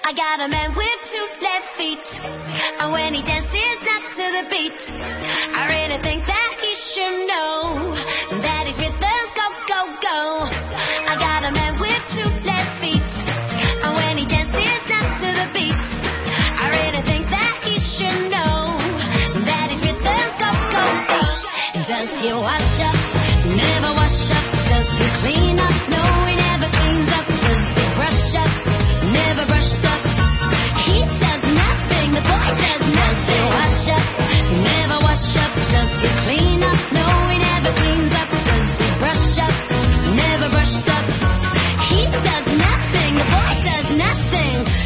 I got a man with two left feet, and when he dances not to the beat, I really think that he should know that his rhythms go, go, go. I got a man with two left feet, and when he dances not to the beat, I really think that he should know that his rhythms go, go, go. Does he wash up? Never wash up. Does he clean up? No, he never cleans up. Does he brush up? Never brushed up. He does nothing. The boy does nothing. Wash up? Never wash up. Does he clean up? No, he never cleans up. Does he brush up? Never brushed up. He does nothing. The boy does nothing.